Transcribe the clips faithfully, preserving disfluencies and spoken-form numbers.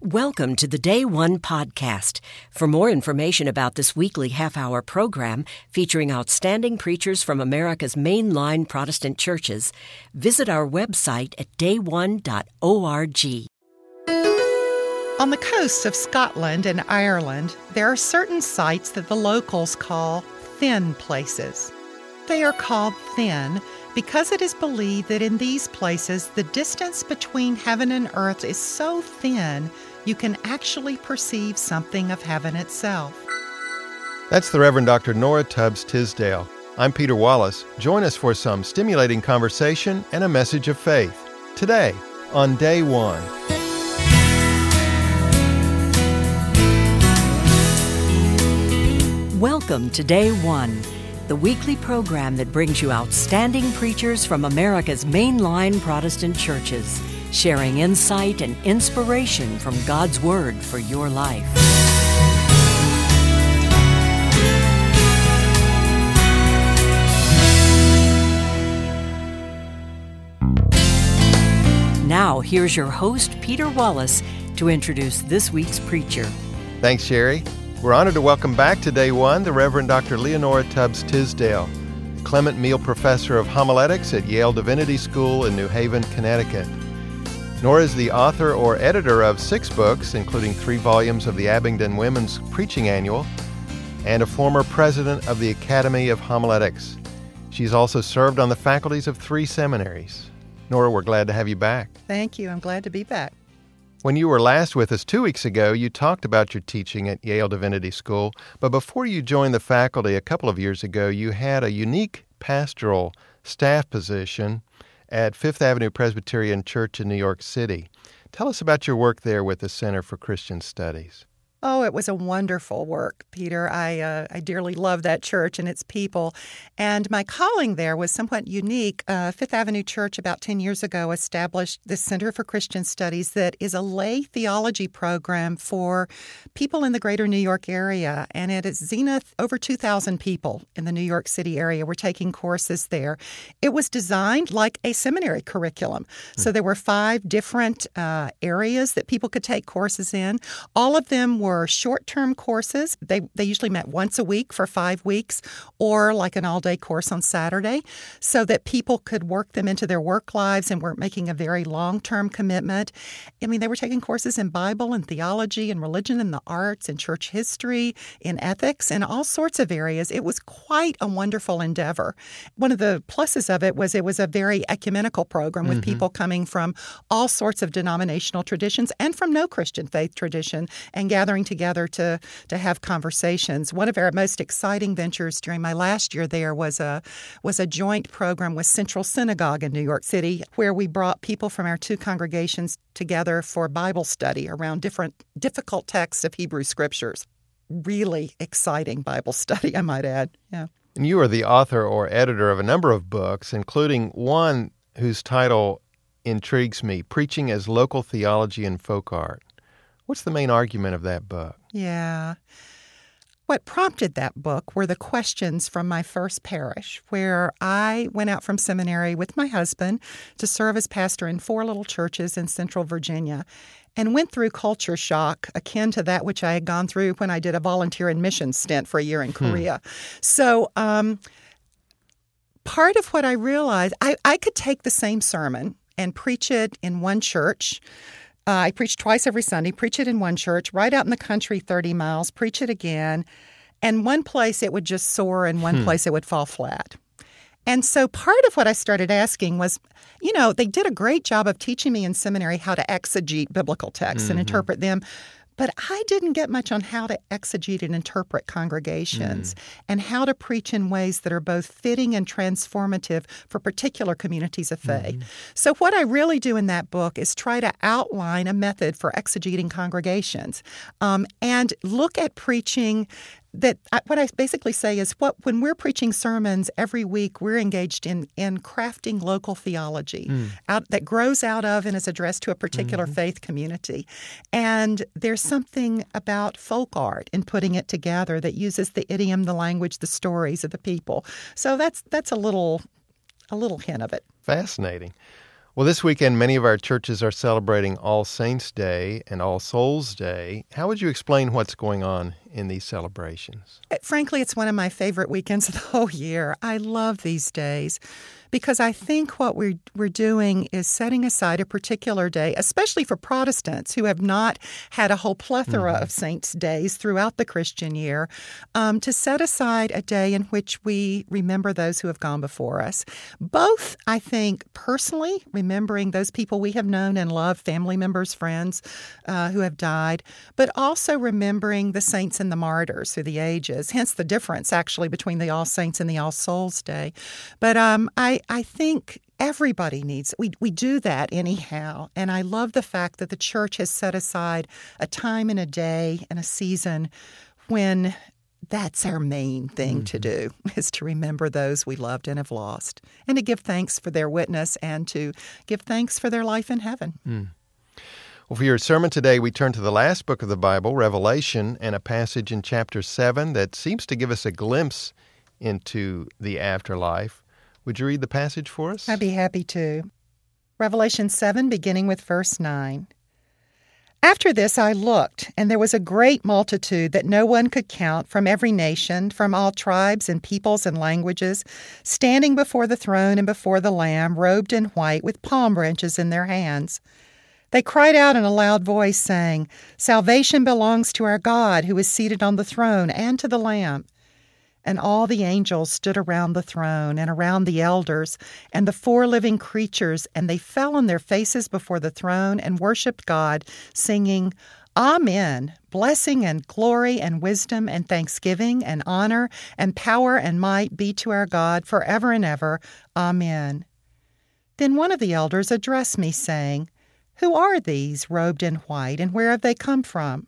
Welcome to the Day One podcast. For more information about this weekly half-hour program featuring outstanding preachers from America's mainline Protestant churches, visit our website at day one dot org. On the coasts of Scotland and Ireland, there are certain sites that the locals call thin places. They are called thin because it is believed that in these places the distance between heaven and earth is so thin you can actually perceive something of heaven itself. That's the Reverend Doctor Nora Tubbs Tisdale. I'm Peter Wallace. Join us for some stimulating conversation and a message of faith. Today, on Day One. Welcome to Day One, the weekly program that brings you outstanding preachers from America's mainline Protestant churches, sharing insight and inspiration from God's Word for your life. Now, here's your host, Peter Wallace, to introduce this week's preacher. Thanks, Sherry. We're honored to welcome back to Day One the Reverend Doctor Leonora Tubbs Tisdale, Clement Meal Professor of Homiletics at Yale Divinity School in New Haven, Connecticut. Nora is the author or editor of six books, including three volumes of the Abingdon Women's Preaching Annual, and a former president of the Academy of Homiletics. She's also served on the faculties of three seminaries. Nora, we're glad to have you back. Thank you. I'm glad to be back. When you were last with us two weeks ago, you talked about your teaching at Yale Divinity School, but before you joined the faculty a couple of years ago, you had a unique pastoral staff position at Fifth Avenue Presbyterian Church in New York City. Tell us about your work there with the Center for Christian Studies. Oh, it was a wonderful work, Peter. I uh, I dearly love that church and its people. And my calling there was somewhat unique. Uh, Fifth Avenue Church about ten years ago established the Center for Christian Studies that is a lay theology program for people in the greater New York area. And at its zenith, over two thousand people in the New York City area were taking courses there. It was designed like a seminary curriculum. So there were five different uh, areas that people could take courses in. All of them were Were short-term courses. They they usually met once a week for five weeks or like an all-day course on Saturday so that people could work them into their work lives and weren't making a very long-term commitment. I mean, they were taking courses in Bible and theology and religion and the arts and church history, in ethics, and all sorts of areas. It was quite a wonderful endeavor. One of the pluses of it was it was a very ecumenical program with mm-hmm. people coming from all sorts of denominational traditions and from no Christian faith tradition and gathering together to to have conversations. One of our most exciting ventures during my last year there was a was a joint program with Central Synagogue in New York City, where we brought people from our two congregations together for Bible study around different difficult texts of Hebrew Scriptures. Really exciting Bible study, I might add. Yeah. And you are the author or editor of a number of books, including one whose title intrigues me, Preaching as Local Theology and Folk Art. What's the main argument of that book? Yeah. What prompted that book were the questions from my first parish, where I went out from seminary with my husband to serve as pastor in four little churches in central Virginia and went through culture shock akin to that which I had gone through when I did a volunteer and mission stint for a year in Korea. Hmm. So um, part of what I realized, I, I could take the same sermon and preach it in one church. Uh, I preach twice every Sunday, preach it in one church, right out in the country thirty miles, preach it again. And one place it would just soar and one hmm. place it would fall flat. And so part of what I started asking was, you know, they did a great job of teaching me in seminary how to exegete biblical texts mm-hmm. and interpret them. But I didn't get much on how to exegete and interpret congregations mm. and how to preach in ways that are both fitting and transformative for particular communities of faith. Mm. So what I really do in that book is try to outline a method for exegeting congregations um, and look at preaching that I, what I basically say is what when we're preaching sermons every week, we're engaged in in crafting local theology mm. out that grows out of and is addressed to a particular mm-hmm. faith community. And there's something about folk art in putting it together that uses the idiom, the language, the stories of the people. So that's that's a little a little hint of it. Fascinating. Well, this weekend, many of our churches are celebrating All Saints' Day and All Souls' Day. How would you explain what's going on in these celebrations? Frankly, it's one of my favorite weekends of the whole year. I love these days because I think what we're, we're doing is setting aside a particular day, especially for Protestants who have not had a whole plethora mm-hmm. of saints' days throughout the Christian year, um, to set aside a day in which we remember those who have gone before us. Both, I think, personally, remembering those people we have known and loved, family members, friends uh, who have died, but also remembering the saints and the martyrs through the ages, hence the difference, actually, between the All Saints and the All Souls Day. But um, I, I think everybody needs, we, we do that anyhow, and I love the fact that the Church has set aside a time and a day and a season when that's our main thing mm-hmm. to do, is to remember those we loved and have lost, and to give thanks for their witness and to give thanks for their life in heaven. Mm. Well, for your sermon today, we turn to the last book of the Bible, Revelation, and a passage in chapter seven that seems to give us a glimpse into the afterlife. Would you read the passage for us? I'd be happy to. Revelation seven, beginning with verse nine. After this I looked, and there was a great multitude that no one could count, from every nation, from all tribes and peoples and languages, standing before the throne and before the Lamb, robed in white, with palm branches in their hands. They cried out in a loud voice, saying, "Salvation belongs to our God, who is seated on the throne, and to the Lamb." And all the angels stood around the throne and around the elders and the four living creatures, and they fell on their faces before the throne and worshipped God, singing, "Amen, blessing and glory and wisdom and thanksgiving and honor and power and might be to our God forever and ever. Amen." Then one of the elders addressed me, saying, "Who are these robed in white, and where have they come from?"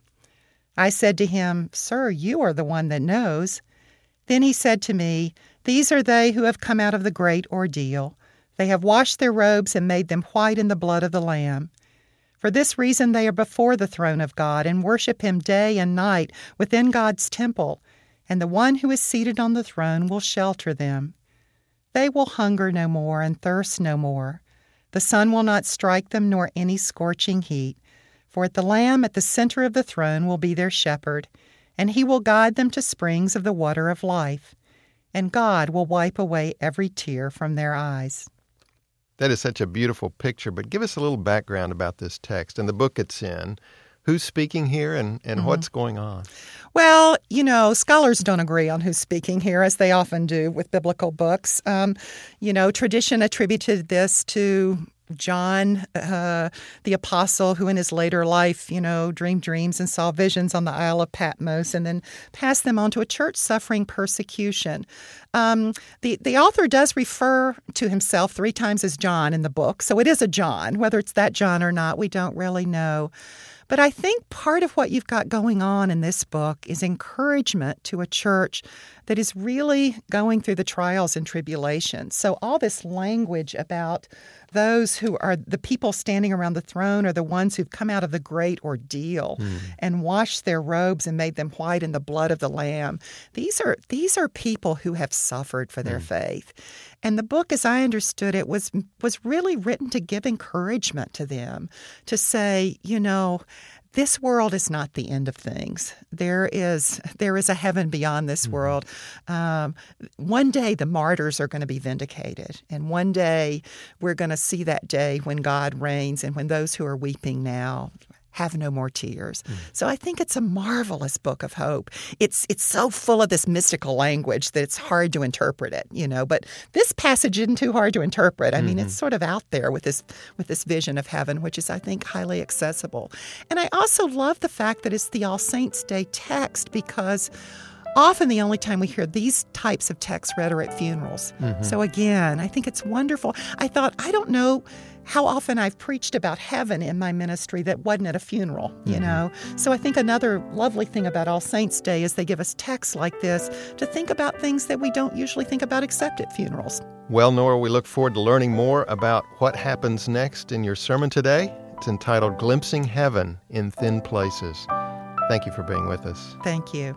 I said to him, "Sir, you are the one that knows." Then he said to me, "These are they who have come out of the great ordeal. They have washed their robes and made them white in the blood of the Lamb. For this reason they are before the throne of God and worship him day and night within God's temple, and the one who is seated on the throne will shelter them. They will hunger no more and thirst no more. The sun will not strike them, nor any scorching heat. For at the Lamb at the center of the throne will be their shepherd, and he will guide them to springs of the water of life. And God will wipe away every tear from their eyes." That is such a beautiful picture, but give us a little background about this text and the book it's in. Who's speaking here, and, and mm-hmm. what's going on? Well, you know, scholars don't agree on who's speaking here, as they often do with biblical books. Um, you know, tradition attributed this to John, uh, the apostle, who in his later life, you know, dreamed dreams and saw visions on the Isle of Patmos, and then passed them on to a church suffering persecution. Um, the, the author does refer to himself three times as John in the book, so it is a John. Whether it's that John or not, we don't really know. But I think part of what you've got going on in this book is encouragement to a church that is really going through the trials and tribulations. So all this language about those who are the people standing around the throne are the ones who've come out of the great ordeal mm. and washed their robes and made them white in the blood of the Lamb. These are these are people who have suffered for their mm. faith. And the book, as I understood it, was was really written to give encouragement to them, to say, you know, this world is not the end of things. There is there is a heaven beyond this mm-hmm. world. Um, one day the martyrs are going to be vindicated, and one day we're going to see that day when God reigns and when those who are weeping now have no more tears. Mm. So I think it's a marvelous book of hope. It's it's so full of this mystical language that it's hard to interpret it, you know. But this passage isn't too hard to interpret. I mm-hmm. mean, it's sort of out there with this with this vision of heaven, which is, I think, highly accessible. And I also love the fact that it's the All Saints' Day text, because often the only time we hear these types of texts read are at funerals. Mm-hmm. So again, I think it's wonderful. I thought, I don't know how often I've preached about heaven in my ministry that wasn't at a funeral, you mm-hmm. know. So I think another lovely thing about All Saints' Day is they give us texts like this to think about things that we don't usually think about except at funerals. Well, Nora, we look forward to learning more about what happens next in your sermon today. It's entitled Glimpsing Heaven in Thin Places. Thank you for being with us. Thank you.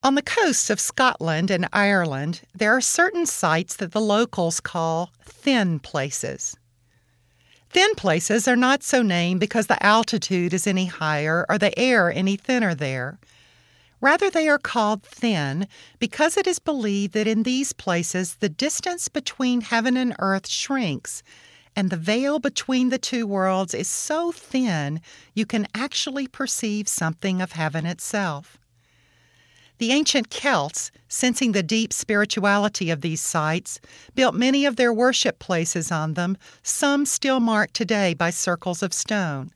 On the coasts of Scotland and Ireland, there are certain sites that the locals call thin places. Thin places are not so named because the altitude is any higher or the air any thinner there. Rather, they are called thin because it is believed that in these places the distance between heaven and earth shrinks, and the veil between the two worlds is so thin you can actually perceive something of heaven itself. The ancient Celts, sensing the deep spirituality of these sites, built many of their worship places on them, some still marked today by circles of stone.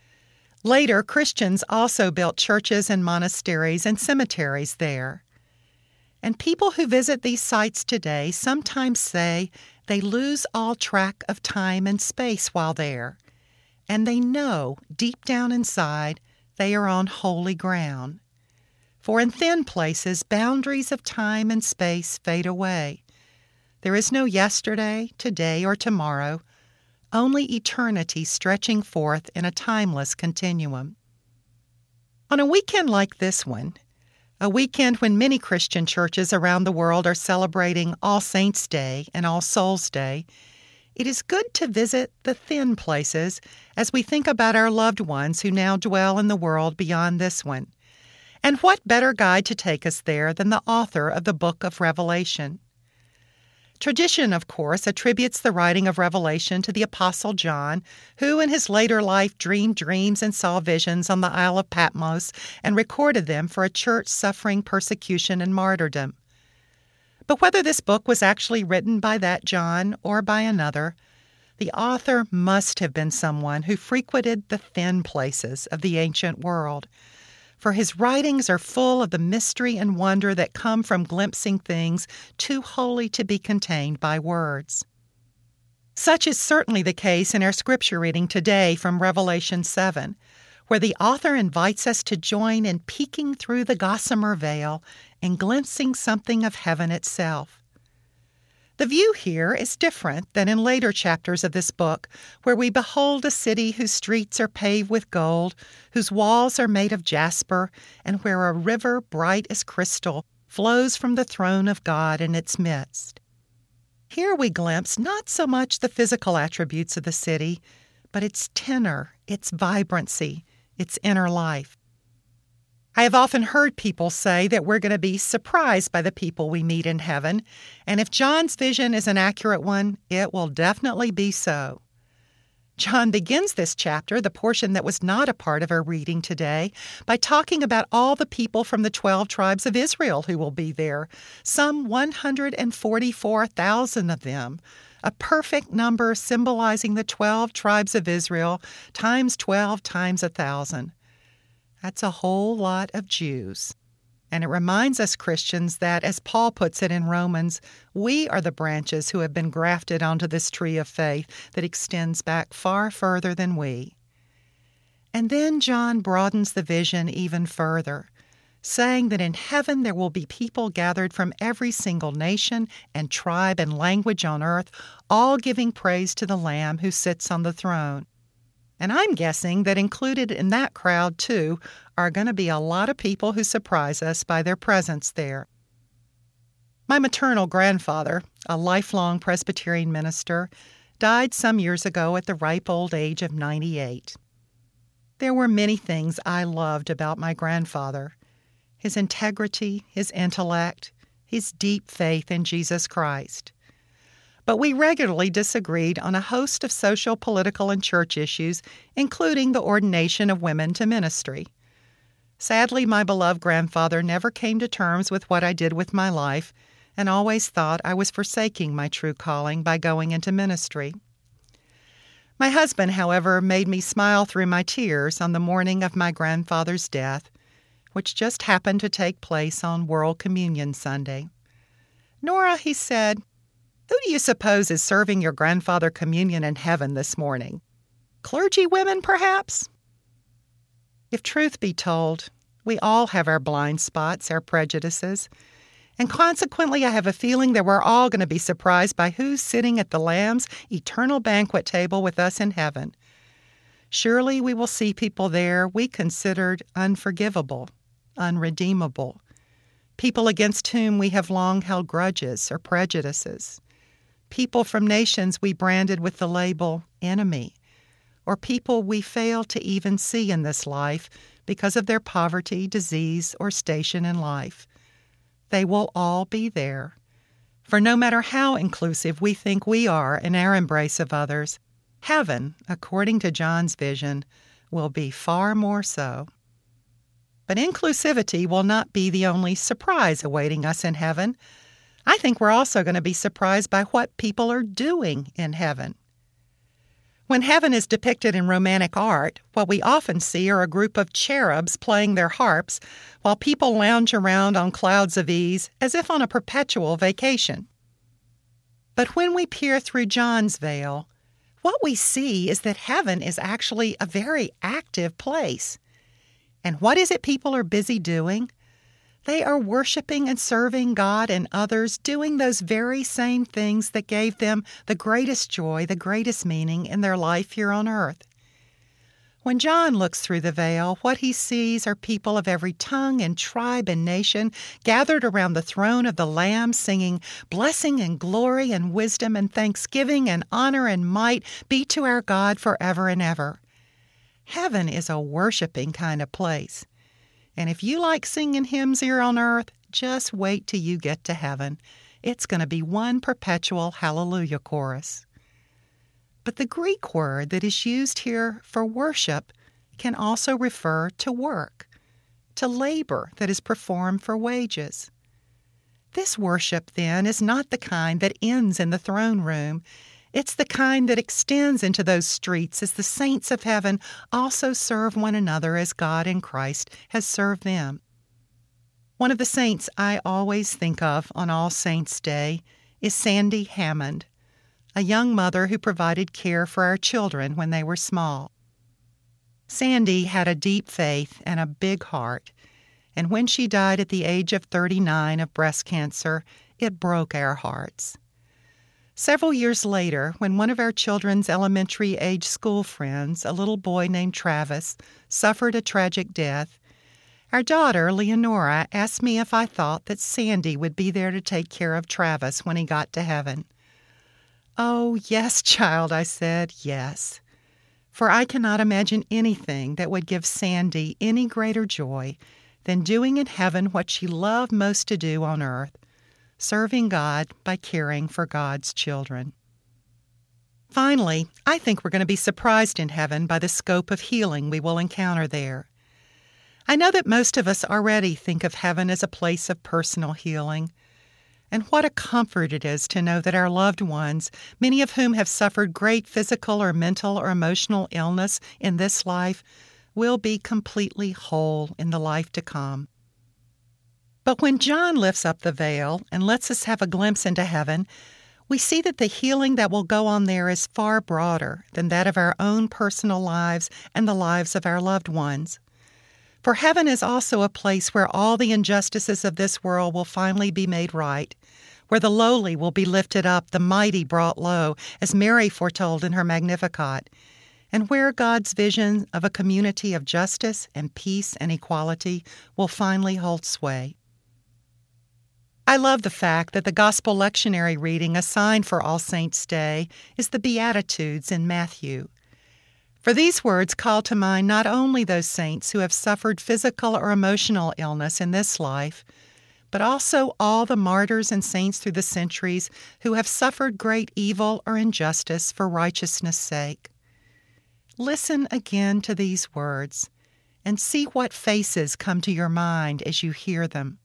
Later, Christians also built churches and monasteries and cemeteries there. And people who visit these sites today sometimes say they lose all track of time and space while there, and they know deep down inside they are on holy ground. For in thin places, boundaries of time and space fade away. There is no yesterday, today, or tomorrow, only eternity stretching forth in a timeless continuum. On a weekend like this one, a weekend when many Christian churches around the world are celebrating All Saints' Day and All Souls' Day, it is good to visit the thin places as we think about our loved ones who now dwell in the world beyond this one. And what better guide to take us there than the author of the book of Revelation? Tradition, of course, attributes the writing of Revelation to the Apostle John, who in his later life dreamed dreams and saw visions on the Isle of Patmos and recorded them for a church suffering persecution and martyrdom. But whether this book was actually written by that John or by another, the author must have been someone who frequented the thin places of the ancient world, for his writings are full of the mystery and wonder that come from glimpsing things too holy to be contained by words. Such is certainly the case in our scripture reading today from Revelation seven, where the author invites us to join in peeking through the gossamer veil and glimpsing something of heaven itself. The view here is different than in later chapters of this book, where we behold a city whose streets are paved with gold, whose walls are made of jasper, and where a river bright as crystal flows from the throne of God in its midst. Here we glimpse not so much the physical attributes of the city, but its tenor, its vibrancy, its inner life. I have often heard people say that we're going to be surprised by the people we meet in heaven, and if John's vision is an accurate one, it will definitely be so. John begins this chapter, the portion that was not a part of our reading today, by talking about all the people from the twelve tribes of Israel who will be there, some one hundred forty-four thousand of them, a perfect number symbolizing the twelve tribes of Israel times twelve times a thousand. That's a whole lot of Jews. And it reminds us Christians that, as Paul puts it in Romans, we are the branches who have been grafted onto this tree of faith that extends back far further than we. And then John broadens the vision even further, saying that in heaven there will be people gathered from every single nation and tribe and language on earth, all giving praise to the Lamb who sits on the throne. And I'm guessing that included in that crowd, too, are going to be a lot of people who surprise us by their presence there. My maternal grandfather, a lifelong Presbyterian minister, died some years ago at the ripe old age of ninety-eight. There were many things I loved about my grandfather: his integrity, his intellect, his deep faith in Jesus Christ. But we regularly disagreed on a host of social, political, and church issues, including the ordination of women to ministry. Sadly, my beloved grandfather never came to terms with what I did with my life and always thought I was forsaking my true calling by going into ministry. My husband, however, made me smile through my tears on the morning of my grandfather's death, which just happened to take place on World Communion Sunday. "Nora," he said, "who do you suppose is serving your grandfather communion in heaven this morning? Clergy women, perhaps?" If truth be told, we all have our blind spots, our prejudices, and consequently I have a feeling that we're all going to be surprised by who's sitting at the Lamb's eternal banquet table with us in heaven. Surely we will see people there we considered unforgivable, unredeemable, people against whom we have long held grudges or prejudices, people from nations we branded with the label enemy, or people we fail to even see in this life because of their poverty, disease, or station in life. They will all be there. For no matter how inclusive we think we are in our embrace of others, heaven, according to John's vision, will be far more so. But inclusivity will not be the only surprise awaiting us in heaven. I think we're also going to be surprised by what people are doing in heaven. When heaven is depicted in romantic art, what we often see are a group of cherubs playing their harps while people lounge around on clouds of ease as if on a perpetual vacation. But when we peer through John's veil, what we see is that heaven is actually a very active place. And what is it people are busy doing? They are worshiping and serving God and others, doing those very same things that gave them the greatest joy, the greatest meaning in their life here on earth. When John looks through the veil, what he sees are people of every tongue and tribe and nation gathered around the throne of the Lamb, singing, "Blessing and glory and wisdom and thanksgiving and honor and might be to our God forever and ever." Heaven is a worshiping kind of place. And if you like singing hymns here on earth, just wait till you get to heaven. It's going to be one perpetual hallelujah chorus. But the Greek word that is used here for worship can also refer to work, to labor that is performed for wages. This worship, then, is not the kind that ends in the throne room. It's the kind that extends into those streets as the saints of heaven also serve one another as God in Christ has served them. One of the saints I always think of on All Saints' Day is Sandy Hammond, a young mother who provided care for our children when they were small. Sandy had a deep faith and a big heart, and when she died at the age of thirty-nine of breast cancer, it broke our hearts. Several years later, when one of our children's elementary-age school friends, a little boy named Travis, suffered a tragic death, our daughter, Leonora, asked me if I thought that Sandy would be there to take care of Travis when he got to heaven. "Oh, yes, child," I said, "yes." For I cannot imagine anything that would give Sandy any greater joy than doing in heaven what she loved most to do on earth, serving God by caring for God's children. Finally, I think we're going to be surprised in heaven by the scope of healing we will encounter there. I know that most of us already think of heaven as a place of personal healing. And what a comfort it is to know that our loved ones, many of whom have suffered great physical or mental or emotional illness in this life, will be completely whole in the life to come. But when John lifts up the veil and lets us have a glimpse into heaven, we see that the healing that will go on there is far broader than that of our own personal lives and the lives of our loved ones. For heaven is also a place where all the injustices of this world will finally be made right, where the lowly will be lifted up, the mighty brought low, as Mary foretold in her Magnificat, and where God's vision of a community of justice and peace and equality will finally hold sway. I love the fact that the Gospel lectionary reading assigned for All Saints' Day is the Beatitudes in Matthew. For these words call to mind not only those saints who have suffered physical or emotional illness in this life, but also all the martyrs and saints through the centuries who have suffered great evil or injustice for righteousness' sake. Listen again to these words and see what faces come to your mind as you hear them.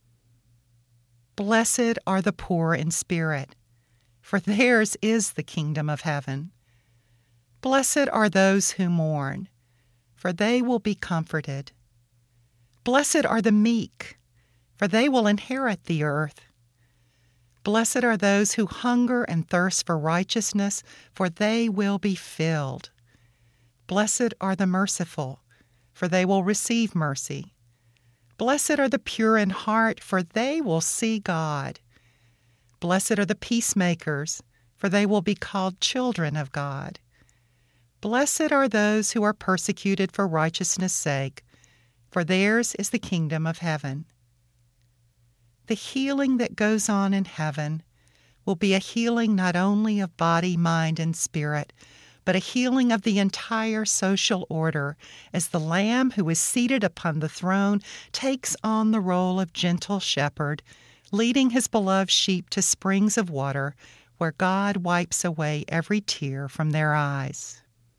Blessed are the poor in spirit, for theirs is the kingdom of heaven. Blessed are those who mourn, for they will be comforted. Blessed are the meek, for they will inherit the earth. Blessed are those who hunger and thirst for righteousness, for they will be filled. Blessed are the merciful, for they will receive mercy. Blessed are the pure in heart, for they will see God. Blessed are the peacemakers, for they will be called children of God. Blessed are those who are persecuted for righteousness' sake, for theirs is the kingdom of heaven. the healing that goes on in heaven will be a healing not only of body, mind, and spirit, but a healing of the entire social order as the Lamb who is seated upon the throne takes on the role of gentle shepherd, leading his beloved sheep to springs of water where God wipes away every tear from their eyes.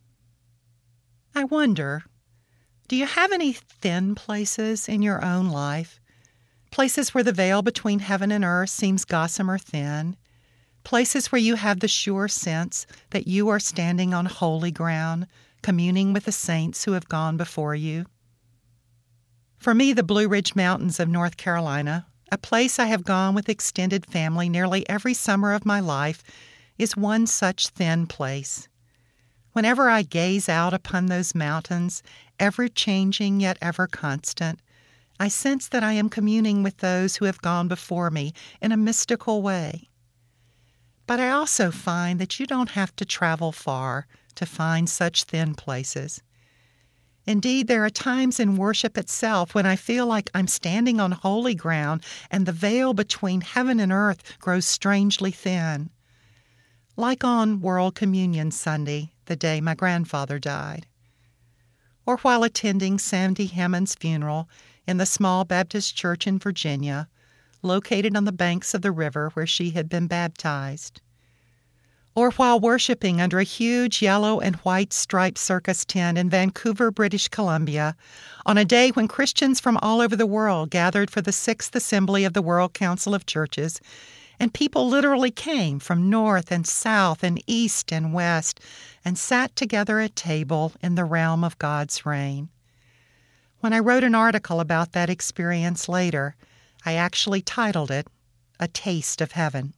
I wonder, do you have any thin places in your own life? Places where the veil between heaven and earth seems gossamer thin? Places where you have the sure sense that you are standing on holy ground, communing with the saints who have gone before you? For me, the Blue Ridge Mountains of North Carolina, a place I have gone with extended family nearly every summer of my life, is one such thin place. Whenever I gaze out upon those mountains, ever changing yet ever constant, I sense that I am communing with those who have gone before me in a mystical way. But I also find that you don't have to travel far to find such thin places. Indeed, there are times in worship itself when I feel like I'm standing on holy ground and the veil between heaven and earth grows strangely thin. Like on World Communion Sunday, the day my grandfather died. Or while attending Sandy Hammond's funeral in the small Baptist church in Virginia, located on the banks of the river where she had been baptized. Or while worshiping under a huge yellow and white striped circus tent in Vancouver, British Columbia, on a day when Christians from all over the world gathered for the Sixth Assembly of the World Council of Churches, and people literally came from north and south and east and west and sat together at table in the realm of God's reign. When I wrote an article about that experience later, I actually titled it, A Taste of Heaven.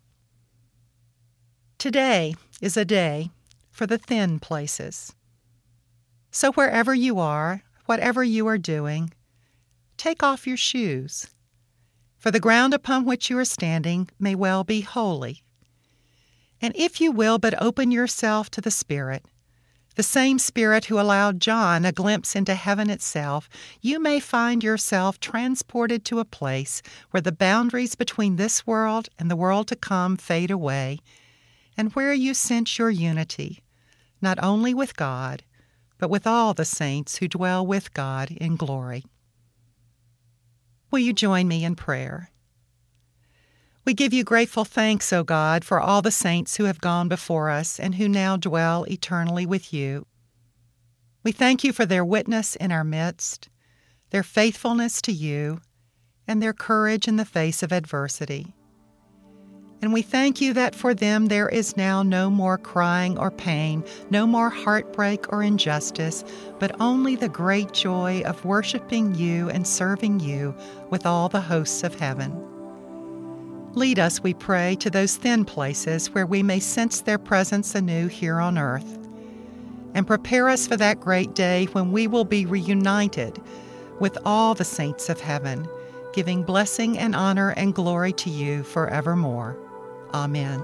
Today is a day for the thin places. So wherever you are, whatever you are doing, take off your shoes, for the ground upon which you are standing may well be holy. And if you will but open yourself to the Spirit, the same Spirit who allowed John a glimpse into heaven itself, you may find yourself transported to a place where the boundaries between this world and the world to come fade away, and where you sense your unity, not only with God, but with all the saints who dwell with God in glory. Will you join me in prayer? We give you grateful thanks, O God, for all the saints who have gone before us and who now dwell eternally with you. We thank you for their witness in our midst, their faithfulness to you, and their courage in the face of adversity. And we thank you that for them there is now no more crying or pain, no more heartbreak or injustice, but only the great joy of worshiping you and serving you with all the hosts of heaven. Lead us, we pray, to those thin places where we may sense their presence anew here on earth, and prepare us for that great day when we will be reunited with all the saints of heaven, giving blessing and honor and glory to you forevermore. Amen.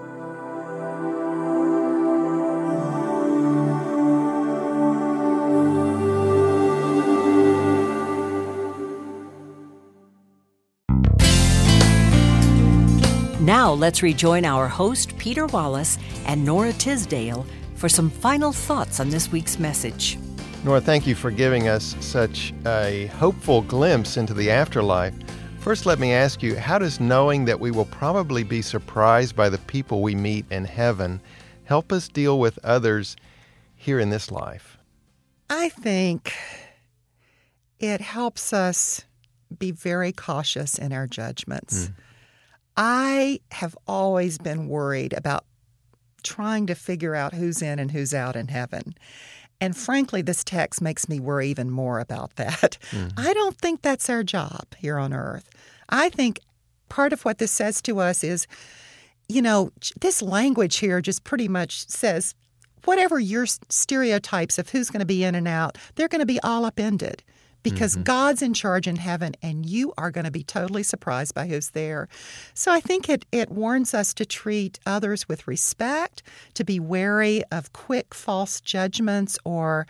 Now let's rejoin our host, Peter Wallace, and Nora Tisdale for some final thoughts on this week's message. Nora, thank you for giving us such a hopeful glimpse into the afterlife. First, let me ask you, how does knowing that we will probably be surprised by the people we meet in heaven help us deal with others here in this life? I think it helps us be very cautious in our judgments. Mm. I have always been worried about trying to figure out who's in and who's out in heaven. And frankly, this text makes me worry even more about that. Mm-hmm. I don't think that's our job here on earth. I think part of what this says to us is, you know, this language here just pretty much says whatever your stereotypes of who's going to be in and out, they're going to be all upended. Because mm-hmm. God's in charge in heaven, and you are going to be totally surprised by who's there. So I think it, it warns us to treat others with respect, to be wary of quick false judgments or,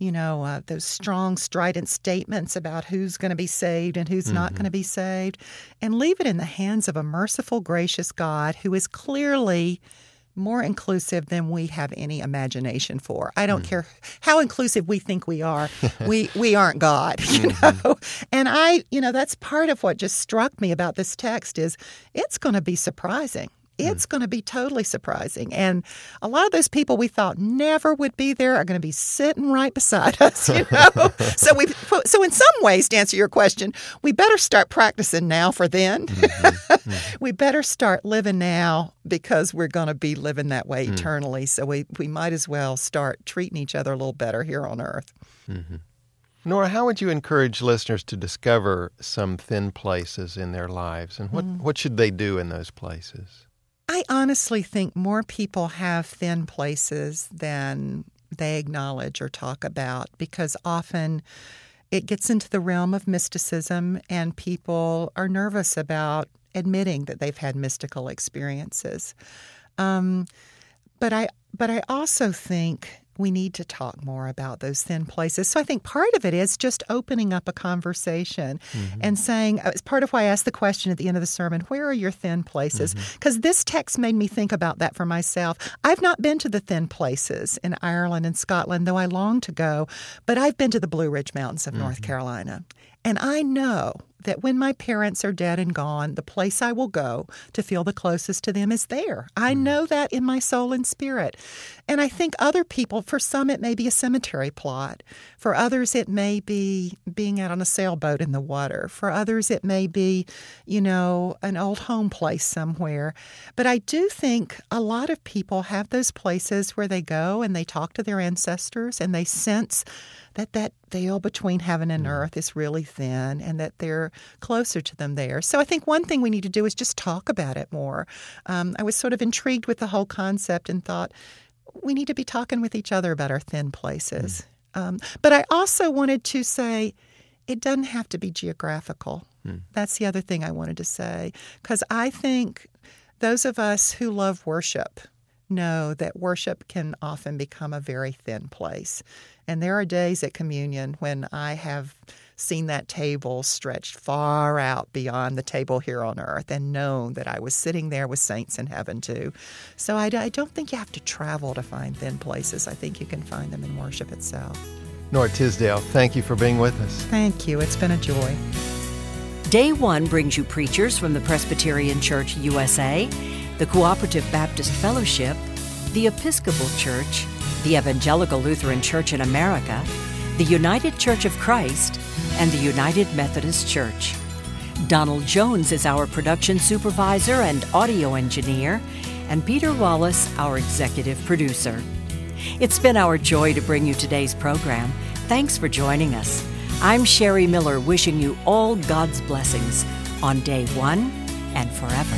you know, uh, those strong, strident statements about who's going to be saved and who's mm-hmm. not going to be saved, and leave it in the hands of a merciful, gracious God who is clearly more inclusive than we have any imagination for. I don't mm. care how inclusive we think we are. we we aren't God, you mm-hmm. know. And I, you know, that's part of what just struck me about this text is it's going to be surprising. It's mm. going to be totally surprising. And a lot of those people we thought never would be there are going to be sitting right beside us, you know. so we so in some ways, to answer your question, we better start practicing now for then. Mm-hmm. Mm-hmm. We better start living now because we're going to be living that way mm. eternally. So we, we might as well start treating each other a little better here on earth. Mm-hmm. Nora, how would you encourage listeners to discover some thin places in their lives? And what, mm. what should they do in those places? I honestly think more people have thin places than they acknowledge or talk about because often it gets into the realm of mysticism and people are nervous about admitting that they've had mystical experiences. Um, but I but I also think we need to talk more about those thin places. So I think part of it is just opening up a conversation mm-hmm. and saying, it's part of why I asked the question at the end of the sermon, where are your thin places? Because mm-hmm. this text made me think about that for myself. I've not been to the thin places in Ireland and Scotland, though I long to go, but I've been to the Blue Ridge Mountains of mm-hmm. North Carolina. And I know that when my parents are dead and gone, the place I will go to feel the closest to them is there. I know that in my soul and spirit. And I think other people, for some it may be a cemetery plot. For others it may be being out on a sailboat in the water. For others it may be, you know, an old home place somewhere. But I do think a lot of people have those places where they go and they talk to their ancestors and they sense that that veil between heaven and earth is really thin and that they're closer to them there. So I think one thing we need to do is just talk about it more. Um, I was sort of intrigued with the whole concept and thought we need to be talking with each other about our thin places. Mm. Um, but I also wanted to say it doesn't have to be geographical. Mm. That's the other thing I wanted to say, because I think those of us who love worship know that worship can often become a very thin place. And there are days at communion when I have seen that table stretched far out beyond the table here on earth and known that I was sitting there with saints in heaven too. So I, I don't think you have to travel to find thin places. I think you can find them in worship itself. Nora Tisdale, thank you for being with us. Thank you. It's been a joy. Day One brings you preachers from the Presbyterian Church U S A, the Cooperative Baptist Fellowship, the Episcopal Church, the Evangelical Lutheran Church in America, the United Church of Christ, and the United Methodist Church. Donald Jones is our production supervisor and audio engineer, and Peter Wallace, our executive producer. It's been our joy to bring you today's program. Thanks for joining us. I'm Sherry Miller, wishing you all God's blessings on Day One and forever.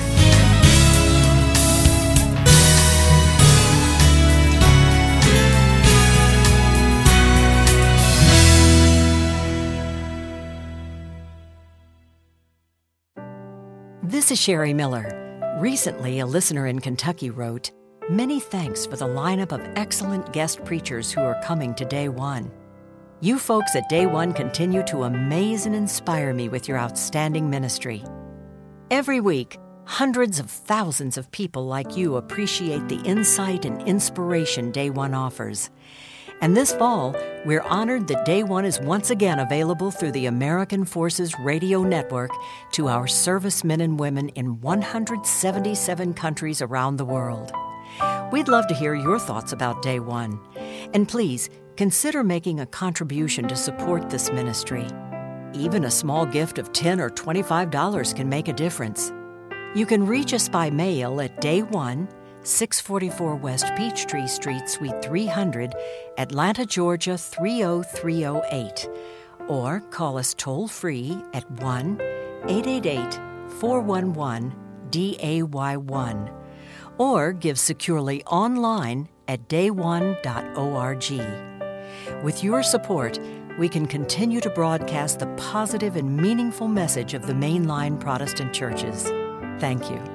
This is Sherry Miller. Recently, a listener in Kentucky wrote, "Many thanks for the lineup of excellent guest preachers who are coming to Day One. You folks at Day One continue to amaze and inspire me with your outstanding ministry. Every week, hundreds of thousands of people like you appreciate the insight and inspiration Day One offers. And this fall, we're honored that Day One is once again available through the American Forces Radio Network to our servicemen and women in one hundred seventy-seven countries around the world. We'd love to hear your thoughts about Day One. And please, consider making a contribution to support this ministry. Even a small gift of ten dollars or twenty-five dollars can make a difference. You can reach us by mail at Day One, six forty-four West Peachtree Street, Suite three hundred, Atlanta, Georgia three oh three oh eight. Or call us toll-free at one eight eight eight, four one one, D A Y one. Or give securely online at day one dot org. With your support, we can continue to broadcast the positive and meaningful message of the mainline Protestant churches. Thank you.